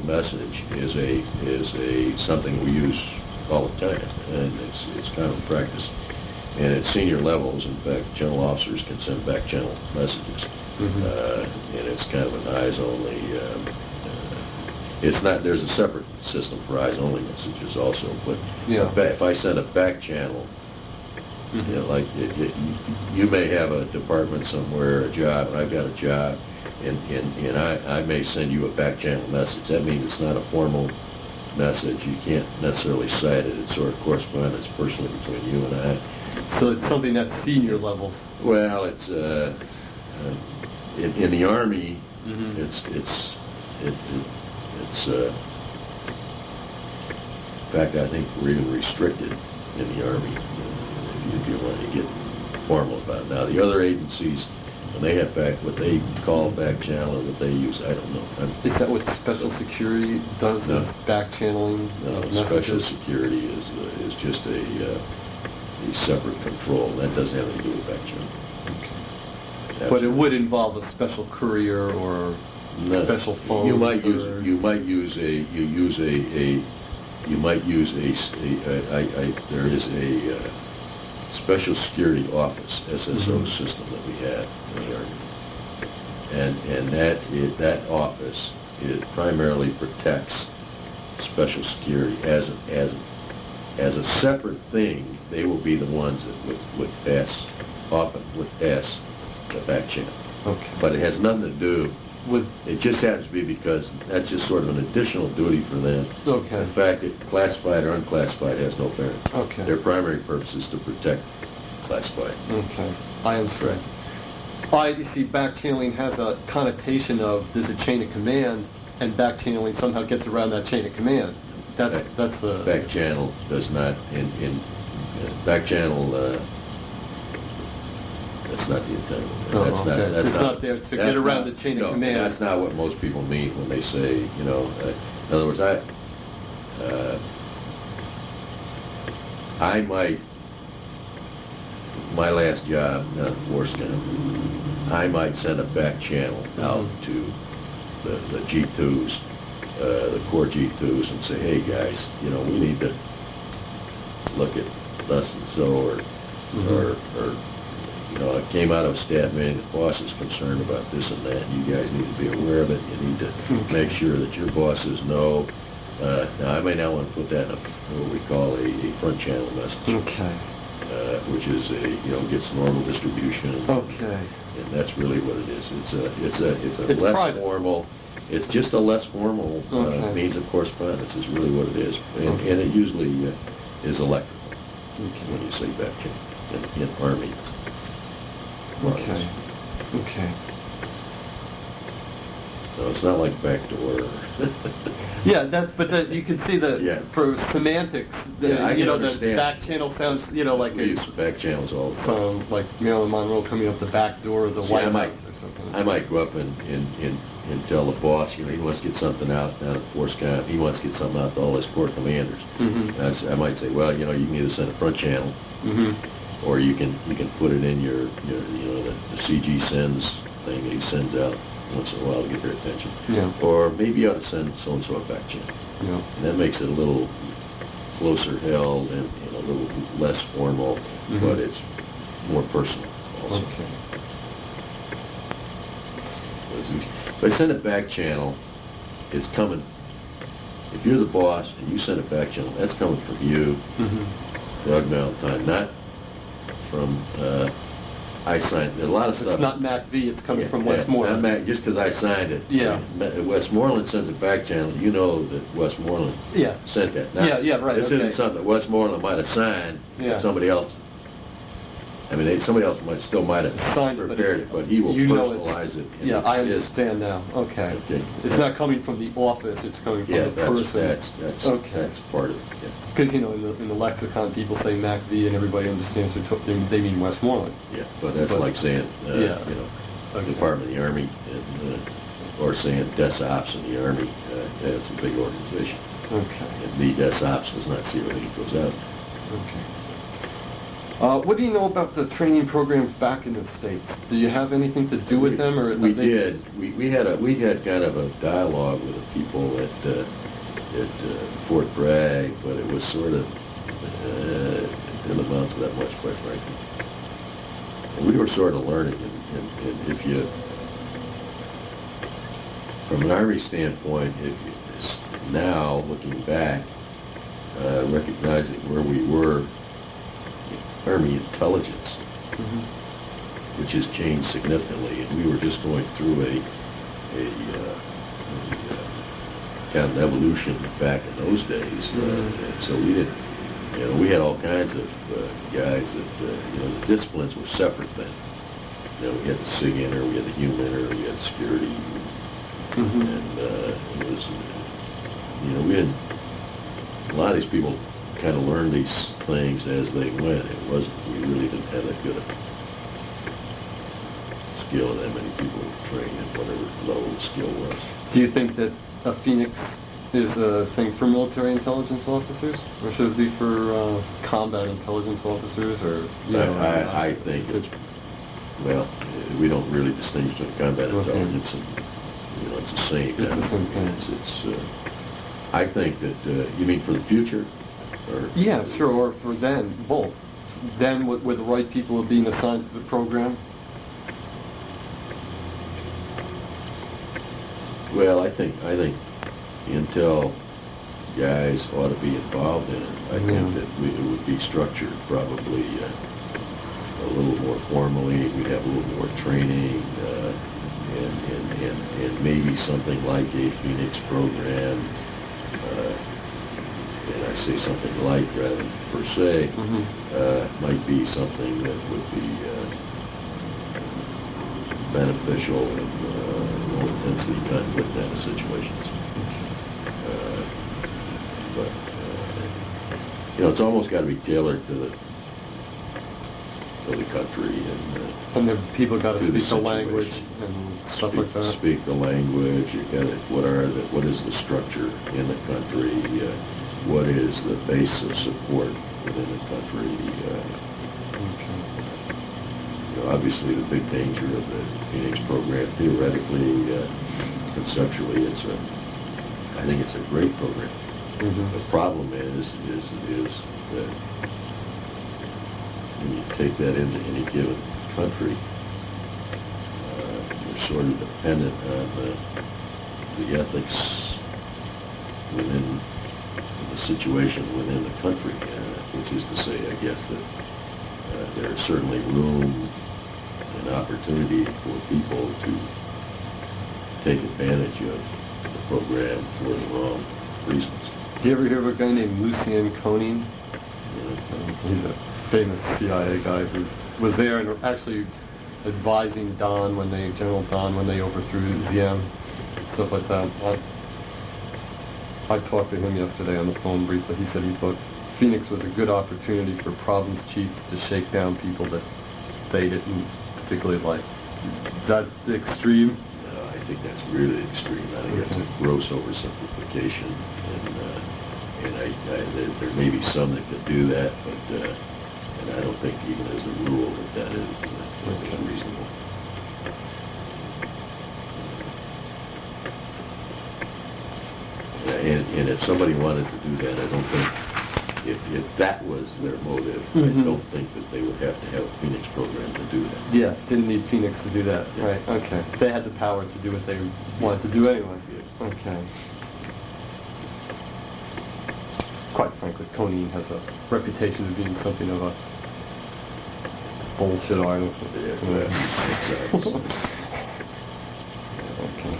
message is something we use all the time, and it's common practice. And at senior levels, in fact, general officers can send back channel messages, and it's kind of an eyes only. It's not. There's a separate system for eyes only messages also, but if I send a back channel. You know, like you may have a department somewhere, a job, and I've got a job, and I may send you a back channel message. That means it's not a formal message. You can't necessarily cite it. It's sort of correspondence personally between you and I. So it's something that's senior levels. Well, it's in the Army. It's in fact, I think we're even restricted in the Army. If you want to get formal about it. Now, the other agencies, when they have what they call back channel or what they use, I don't know. Is that what Special Security does? No. Is back channeling messages? Special Security is just a separate control. That doesn't have anything to do with back channel. Okay. But it would involve a special courier or special phone. You might use there is a Special Security Office, SSO system that we have in the Army, and that office primarily protects Special Security as a separate thing. They will be the ones that would pass the back channel. Okay. But it has nothing to do with. It just happens to be because that's just sort of an additional duty for them. Okay. The fact that classified or unclassified has no bearing. Okay. Their primary purpose is to protect classified. Okay. I understand. You see, back channeling has a connotation of there's a chain of command, and back channeling somehow gets around that chain of command. That's the back channel does not in back channel. That's not the intent. That's not there to get around the chain of command. That's not what most people mean when they say, you know. In other words, I might, my last job, not force camp, I might send a back channel out to the G2s, the core G2s, and say, hey guys, you know, we need to look at thus and so, or you know, it came out of a staff meeting, the boss is concerned about this and that, you guys need to be aware of it, you need to make sure that your bosses know. Now, I may not want to put that in what we call a front channel message. Okay. Which is gets normal distribution. Okay. And that's really what it is. It's less private. Formal. It's just a less formal means of correspondence is really what it is. And it usually is electrical when you say back channel in Army. Okay. Okay. No, it's not like backdoor. Yeah, you can see for semantics, the back channel sounds, like we use back channels all the time. So, like Marilyn Monroe coming up the back door of the White House or something. I might go up and tell the boss, he wants to get something out down at Force Camp. He wants to get something out to all his corps commanders. I might say, well, you can either send a front channel, or you can put it in your the CG sends thing that he sends out once in a while to get their attention. Yeah. Or maybe you ought to send so-and-so a back channel. Yeah. And that makes it a little closer held and a little less formal, but it's more personal also. Okay. If I send a back channel, it's coming. If you're the boss and you send a back channel, that's coming from you, Doug Valentine, not from I signed a lot of stuff. It's not Mac V. It's coming from Westmoreland. Not Mac, just because I signed it. Yeah. Westmoreland sends a back channel. You know that Westmoreland sent that. Now, right. This isn't something that Westmoreland might have signed. That somebody else. I mean, somebody else might have prepared it, but he will personalize it. Yeah, I understand now. Okay. It's not coming from the office. It's coming from the person. That's part of it. Yeah. Because in the lexicon, people say Mac V, and everybody understands they mean Westmoreland. Yeah, but that's like saying Department of the Army, or saying Des Ops in the Army. It's a big organization. Okay. And the Des Ops does not see everything that goes out. Okay. What do you know about the training programs back in the States? Do you have anything to do with them, or we did? We had kind of a dialogue with the people at Fort Bragg, but it was sort of didn't amount to that much, quite frankly. And we were sort of learning, and if you, from an Army standpoint, now looking back, recognizing where we were, Army intelligence, which has changed significantly, and we were just going through a kind of evolution back in those days, and so we didn't, we had all kinds of guys that, the disciplines were separate then. We had the SIG inter, we had the human inter, we had security, and it was, we didn't, a lot of these people kind of learned these things as they went. It wasn't, we really didn't have that good a skill, and that many people trained at whatever level the skill was. Do you think that a Phoenix is a thing for military intelligence officers, or should it be for combat intelligence officers, or I think well, we don't really distinguish between combat intelligence and it's the same. It's the same thing. I think that you mean for the future, or yeah, sure, or for then, both. Then, with the right people being assigned to the program. Well, I think Intel guys ought to be involved in it. I think that it would be structured probably a little more formally. We'd have a little more training, and maybe something like a Phoenix program. And I say something like rather than per se, might be something that would be beneficial in low intensity conflict kind of situations. But it's almost got to be tailored to the country, and the people got to speak the language and stuff like that. Speak the language. You got to, what is the structure in the country? What is the base of support within the country? Obviously, the big danger of the Phoenix program, theoretically, conceptually, I think it's a great program. The problem is that when you take that into any given country, you're sort of dependent on the ethics within the situation within the country, which is to say, I guess, that there's certainly room and opportunity for people to take advantage of the program for the wrong reasons. Do you ever hear of a guy named Lucien Koenig? He's a famous CIA guy who was there and actually advising General Don when they overthrew Diem, stuff like that. I talked to him yesterday on the phone briefly. He said he thought Phoenix was a good opportunity for province chiefs to shake down people that they didn't particularly like. Is that the extreme? No, I think that's really extreme. I think that's a gross oversimplification, and there may be some that could do that, but and I don't think even as a rule that is reasonable. And if somebody wanted to do that, I don't think, if that was their motive, I don't think that they would have to have a Phoenix program to do that. Yeah, didn't need Phoenix to do that. Yeah. Right, okay. They had the power to do what they wanted to do anyway. Yeah. Okay. Quite frankly, Koenig has a reputation of being something of a bullshit artist. Yeah. Okay.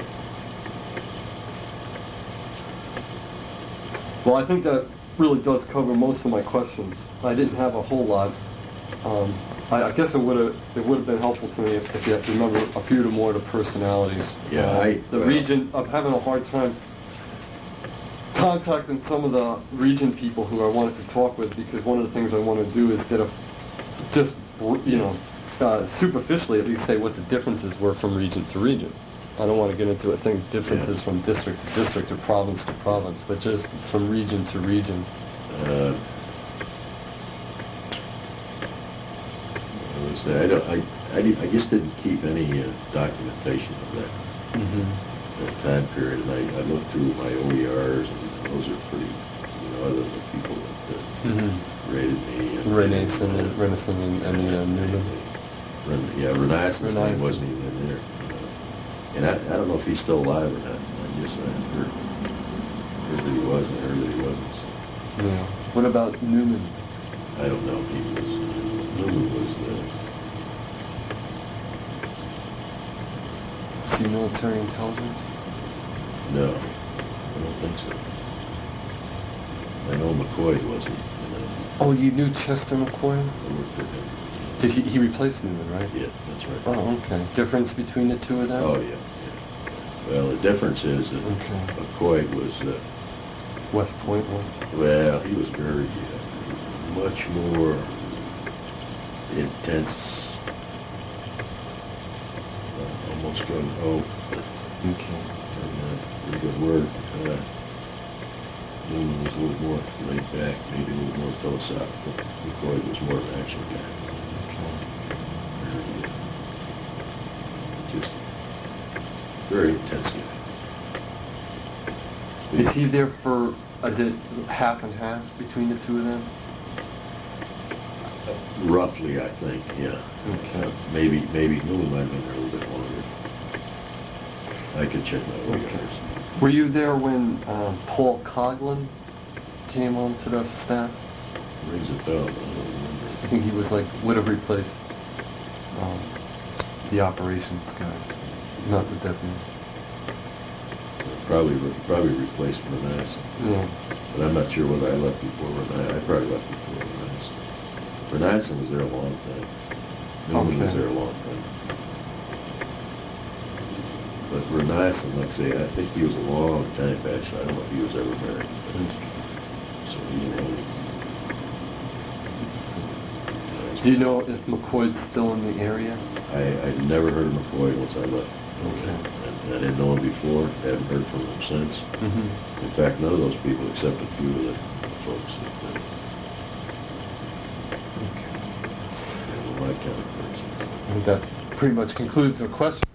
Well, I think that really does cover most of my questions. I didn't have a whole lot. I guess it would have been helpful to me if you remember a few more of the personalities. Yeah, the region. I'm having a hard time contacting some of the region people who I wanted to talk with, because one of the things I want to do is get superficially at least say what the differences were from region to region. I don't want to get into differences from district to district or province to province, but just from region to region. just, I just didn't keep any documentation of that time period. And I looked through my OERs, and those are pretty, other than the people that rated me. Renaissance and Newman. Renaissance Renaissance. wasn't even in there. And I don't know if he's still alive or not. I guess I heard that he was, and I heard that he wasn't. So. Yeah. What about Newman? I don't know. Newman was Was he military intelligence? no, I don't think so. I know McCoy wasn't. Oh, you knew Chester McCoy? I worked for him. Did he replaced Newman, right? Yeah, that's right. Oh, okay. Difference between the two of them? Oh, yeah. Well, the difference is that McCoy was, West Point one? well, he was very, much more intense, almost gung-ho. Okay. Pretty good word. Newman was a little more laid back, maybe a little more philosophical. McCoy was more of an action guy. Just very intensive. Is he there for, is it half and half between the two of them? Roughly, I think, yeah. Okay. Maybe Newman might have been there a little bit longer. I could check my OERs. Were you there when Paul Coughlin came onto the staff? Rings a bell, but I don't remember. I think he was would have replaced the operations guy, not the deputy. Probably replaced Renaissance. Yeah. But I'm not sure whether I left before Renaissance. I probably left before Renaissance. Renaissance was there a long time. Newman was there a long time. But Renaissance, like I say, I think he was a long time bachelor. I don't know if he was ever married. So he Do you know if McCoy's still in the area? I never heard of McCoy once I left. Okay. And I didn't know him before. Haven't heard from him since. Mm-hmm. In fact, none of those people, except a few of the folks that my kind of person. I think that pretty much concludes the question.